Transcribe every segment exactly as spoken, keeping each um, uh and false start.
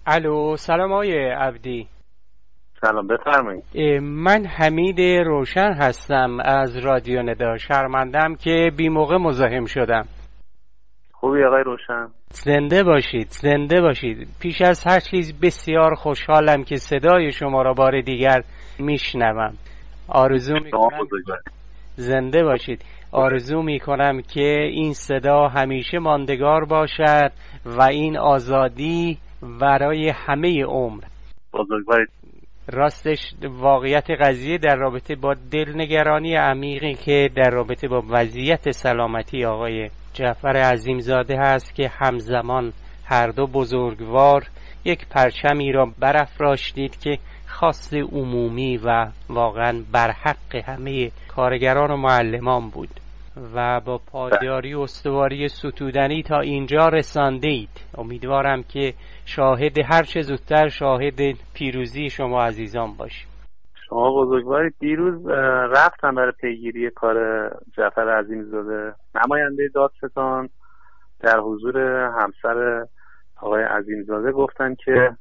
الو، سلام آقای عبدی. سلام، بفرمایید. من حمید روشن هستم از رادیو ندا. شرمندم که بی موقع مزاحم شدم. خوبی آقای روشن؟ زنده باشید، زنده باشید. پیش از هر چیز بسیار خوشحالم که صدای شما را بار دیگر میشنوم. آرزو میکنم زنده باشید. آرزو میکنم که این صدا همیشه ماندگار باشد و این آزادی برای همه عمر. بزرگوارید. راستش واقعیت قضیه در رابطه با دلنگرانی عمیقی که در رابطه با وضعیت سلامتی آقای جعفر عظیمزاده هست که همزمان هر دو بزرگوار یک پرچمی را برافراشتید که خاص عمومی و واقعا برحق همه کارگران و معلمان بود و با پایداری و استواری ستودنی تا اینجا رساندید. امیدوارم که شاهد هر چه زودتر شاهد پیروزی شما عزیزان باشیم. شما بزرگوارید. دیروز رفتم برای پیگیری کار جعفر عظیمزاده. نماینده دادستان در حضور همسر آقای عظیمزاده گفتن که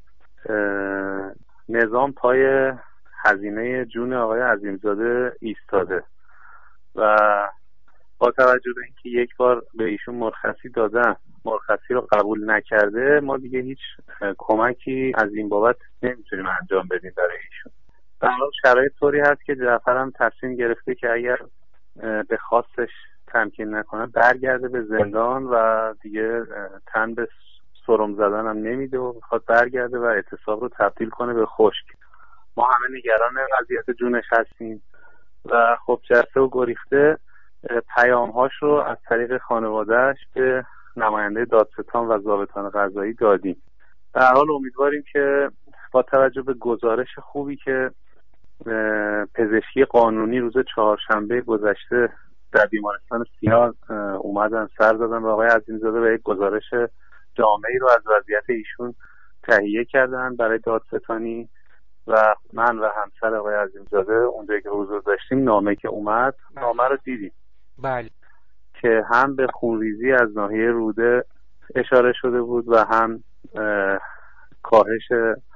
نظام پای هزینه جون آقای عظیمزاده ایستاده و با توجه به اینکه یک بار به ایشون مرخصی دادن، مرخصی رو قبول نکرده، ما دیگه هیچ کمکی از این بابت نمیتونیم انجام بدیم برای ایشون. در حال شرایط طوری هست که جعفر هم تصمیم گرفته که اگر به خواستش تمکین نکنه برگرده به زندان و دیگه تن به سرم زدن هم نمیده و میخواد برگرده و اعتصاب رو تبدیل کنه به خشک. ما همه نگران وضعیت جونش هستیم و خب جسته و گریخته پیام‌هاش رو از طریق خانواده‌اش به نماینده دادستان و ضابطان قضایی دادیم. در حال امیدواریم که با توجه به گزارش خوبی که پزشکی قانونی روز چهارشنبه گذشته در بیمارستان سیاه اومدن سر دادن به آقای عظیمزاده و یک گزارش جامعی رو از وضعیت ایشون تهیه کردن برای دادستانی و من و همسر آقای عظیمزاده اونجایی که حضور داشتیم نامه که اومد نامه رو دیدیم. بله. که هم به خونریزی از ناحیه روده اشاره شده بود و هم کاهش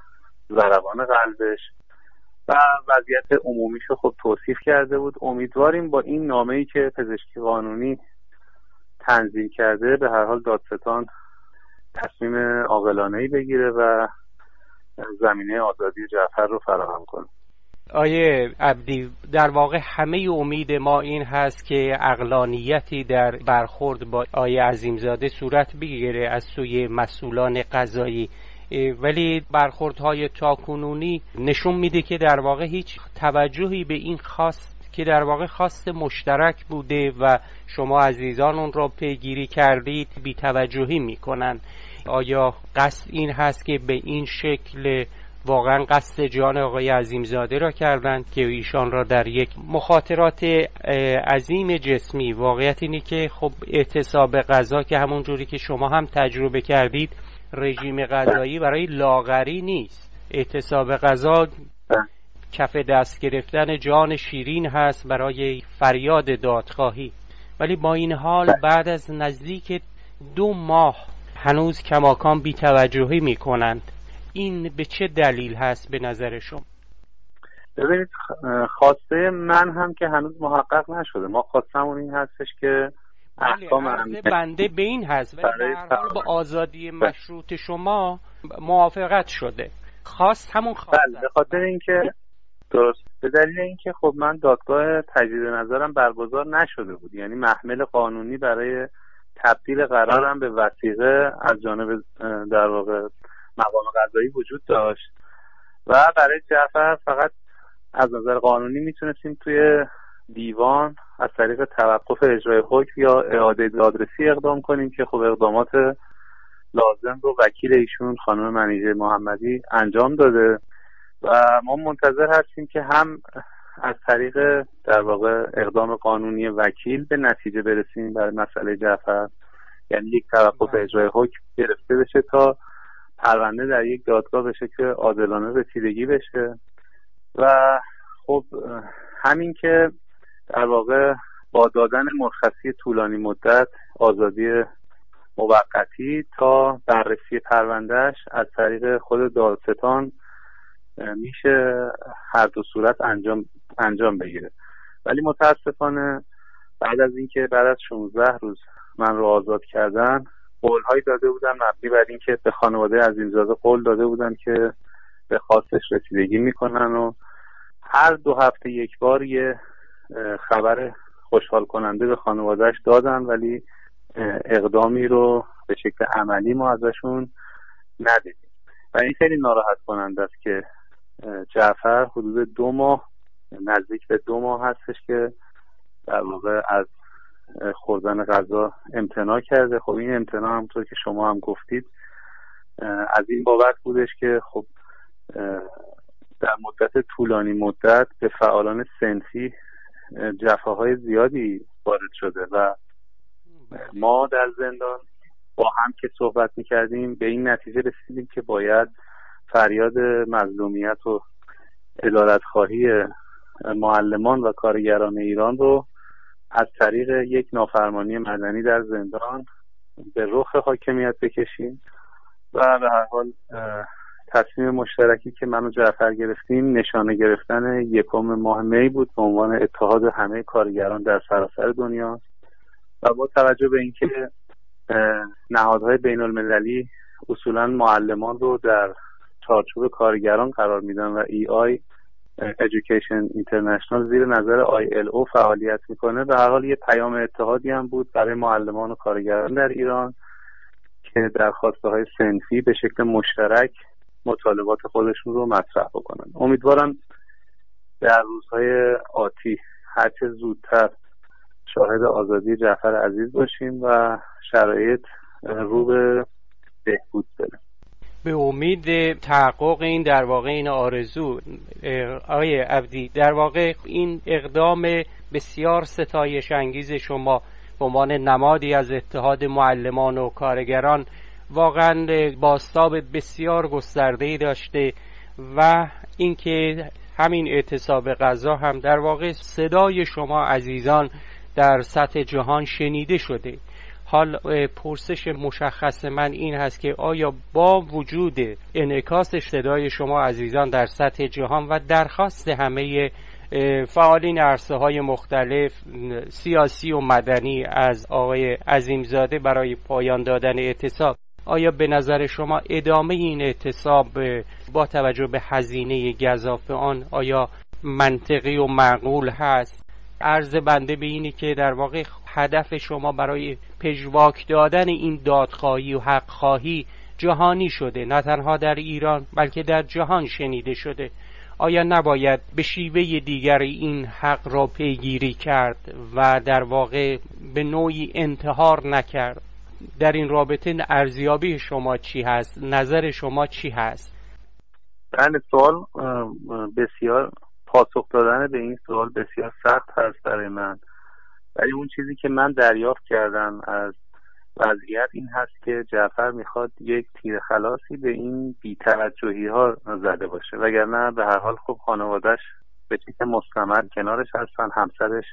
ضربان قلبش و وضعیت عمومیشو خب توصیف کرده بود. امیدواریم با این نامه‌ای که پزشکی قانونی تنظیم کرده به هر حال دادستان تصمیم عاقلانه‌ای بگیره و زمینه آزادی جعفر رو فراهم کنه. آیه عبدی، در واقع همه امید ما این هست که عقلانیتی در برخورد با آیه عظیمزاده صورت بگیره از سوی مسئولان قضایی، ولی برخوردهای تاکنونی نشون میده که در واقع هیچ توجهی به این خواست که در واقع خواست مشترک بوده و شما عزیزان اون را پیگیری کردید بی توجهی میکنن. آیا قصد این هست که به این شکل واقعا قصد جان آقای عظیمزاده را کردند که ایشان را در یک مخاطرات عظیم جسمی، واقعیت اینه که خب اعتصاب غذا که همون جوری که شما هم تجربه کردید رژیم غذایی برای لاغری نیست. اعتصاب غذا کف دست گرفتن جان شیرین هست برای فریاد دادخواهی، ولی با این حال بعد از نزدیک دو ماه هنوز کماکان بی توجهی می کنند. این به چه دلیل هست به نظر شما؟ ببینید، خواسته من هم که هنوز محقق نشده. ما خواستمون این هستش که احکام عرض بنده به این هست، ولی به هر حال با آزادی مشروط شما موافقت شده. خواست همون خواست. بله، به خاطر اینکه درست به دلیل اینکه خب من دادگاه تجدید نظرم برگزار نشده بود، یعنی محمل قانونی برای تبدیل قرارم به وثیقه از جانب در واقع مقام قضایی وجود داشت و برای جعفر فقط از نظر قانونی میتونستیم توی دیوان از طریق توقف اجرای حکم یا اعاده دادرسی اقدام کنیم که خب اقدامات لازم رو وکیل ایشون خانم منیژه محمدی انجام داده و ما منتظر هستیم که هم از طریق در واقع اقدام قانونی وکیل به نتیجه برسیم برای مسئله جعفر، یعنی یک توقف اجرای حکم گرفته بشه تا پرونده در یک دادگاه به شکل عادلانه رسیدگی بشه و خب همین که در واقع با دادن مرخصی طولانی مدت آزادی موقتی تا بررسی پروندهش از طریق خود دادستان میشه هر دو صورت انجام انجام بگیره. ولی متاسفانه بعد از اینکه بعد از شانزده روز من رو آزاد کردن، قول‌هایی داده بودن مبنی بر اینکه به خانواده عظیمزاده قول داده بودن که به خواستش رسیدگی میکنن و هر دو هفته یک بار یه خبر خوشحال کننده به خانوادهش دادن، ولی اقدامی رو به شکل عملی ما ازشون ندیدیم و این خیلی ناراحت کننده است که جعفر حدود دو ماه نزدیک به دو ماه هستش که در واقع از خوردن غذا امتناع کرده. خب این امتناع همونطور که شما هم گفتید از این بابت بودش که خب در مدت طولانی مدت به فعالان صنفی جفاهای زیادی وارد شده و ما در زندان با هم که صحبت میکردیم به این نتیجه رسیدیم که باید فریاد مظلومیت و عدالت‌خواهی معلمان و کارگران ایران رو از طریق یک نافرمانی مدنی در زندان به رخ حاکمیت بکشیم و به هر حال تصمیم مشترکی که من و جعفر گرفتیم نشانه گرفتن یکم ماه می بود به عنوان اتحاد همه کارگران در سراسر دنیا و با توجه به اینکه نهادهای بین المللی اصولا معلمان رو در چارچوب کارگران قرار میدن و ای آی Education International زیر نظر آی ال او فعالیت میکنه، به هر حال یه پیام اتحادی هم بود برای معلمان و کارگران در ایران که در خواسته‌های صنفی به شکل مشترک مطالبات خودشون رو مطرح بکنن. امیدوارم در روزهای آتی هرچه زودتر شاهد آزادی جعفر عزیز باشیم و شرایط رو به بهبود بره. به امید تحقق این در واقع این آرزو آقای عبدی، در واقع این اقدام بسیار ستایش انگیز شما به عنوان نمادی از اتحاد معلمان و کارگران واقعا بازتاب بسیار گسترده‌ای داشته و اینکه همین اعتصاب غذا هم در واقع صدای شما عزیزان در سطح جهان شنیده شده. حال پرسش مشخص من این هست که آیا با وجود انعکاس صدای شما عزیزان در سطح جهان و درخواست همه فعالین عرصه‌های مختلف سیاسی و مدنی از آقای عظیمزاده برای پایان دادن اعتصاب، آیا به نظر شما ادامه این اعتصاب با توجه به هزینه گزاف آن آیا منطقی و معقول هست؟ عرض بنده به اینی که در واقع هدف شما برای پژواک دادن این دادخواهی و حقخواهی جهانی شده، نه تنها در ایران بلکه در جهان شنیده شده. آیا نباید به شیوه دیگری این حق را پیگیری کرد و در واقع به نوعی انتحار نکرد؟ در این رابطه ارزیابی شما چی هست؟ نظر شما چی هست؟ بله، سوال بسیار پاسخ دادن به این سوال بسیار سخت هست برای من، ولی اون چیزی که من دریافت کردم از وضعیت این هست که جعفر میخواد یک تیر خلاصی به این بی‌توجهی ها زده باشه، وگرنه به هر حال خب خانواده‌اش به شکل مستمر کنارش هستن، همسرش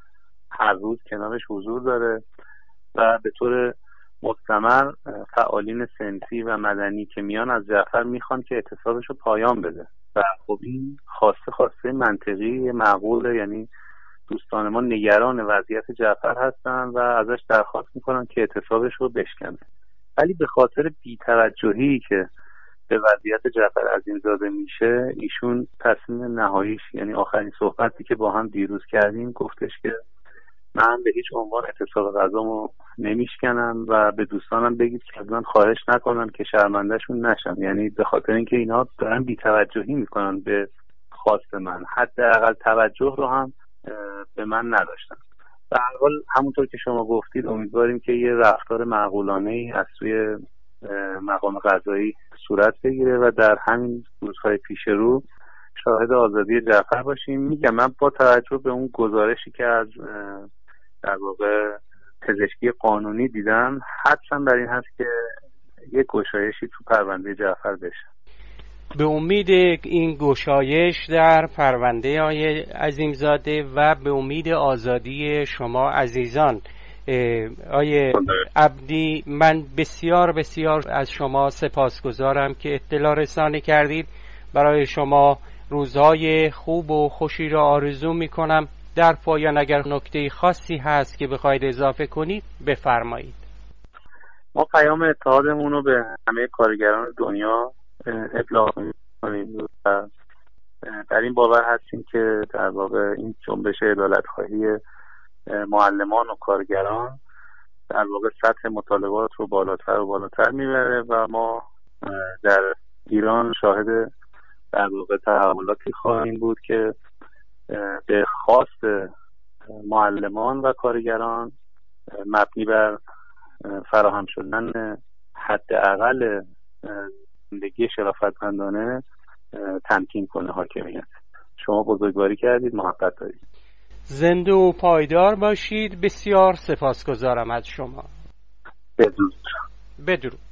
هر روز کنارش حضور داره و به طور مستمر فعالین صنفی و مدنی که میان از جعفر میخوان که اعتصابش رو پایان بده و خب این خواسته خواسته منطقی معقوله. یعنی دوستان ما نگران وضعیت جعفر هستن و ازش درخواست میکنن که اعتصابش رو بشکنه، ولی به خاطر بی‌توجهی که به وضعیت جعفر عظیمزاده میشه ایشون تصمیم نهاییش، یعنی آخرین صحبتی که با هم دیروز کردیم، گفتش که من به هیچ عنوان اعتصاب غذامو نمیشکنم و به دوستانم بگید که از من خواهش نکنن که شرمندهشون نشم. یعنی به خاطر اینکه اینا دارن بی‌توجهی میکنن به خواست من، حداقل توجه رو هم به من نداشتن. به هر حال همونطور که شما گفتید امیدواریم که یه رفتار معقولانه‌ای از سوی مقام قضایی صورت بگیره و در همین روزهای پیش رو شاهد آزادی جعفر باشیم. میگم من با توجه به اون گزارشی که از در واقع پزشکی قانونی دیدم حدسم بر این هست که یک گشایشی تو پرونده جعفر بشه. به امید این گشایش در پرونده آقای عظیمزاده و به امید آزادی شما عزیزان آیه عبدی، من بسیار بسیار از شما سپاسگزارم که اطلاع رسانی کردید. برای شما روزهای خوب و خوشی را آرزو می کنم. در پایان اگر نکته خاصی هست که بخواید اضافه کنید بفرمایید. ما پیام اتحادمون رو به همه کارگران دنیا ابلاغ می‌کنیم و در این باور هستیم که در واقع این جنبش عدالت‌خواهی معلمان و کارگران در واقع سطح مطالبات رو بالاتر و بالاتر میبره و ما در ایران شاهد در واقع تحولاتی خواهیم بود که به خواست معلمان و کارگران مبنی بر فراهم شدن حداقل زندگی شرافتمندانه تمکین کنه حاکمیت. شما بزرگواری کردید، محبت دارید. زنده و پایدار باشید. بسیار سپاسگزارم از شما. بدرود. بدرود.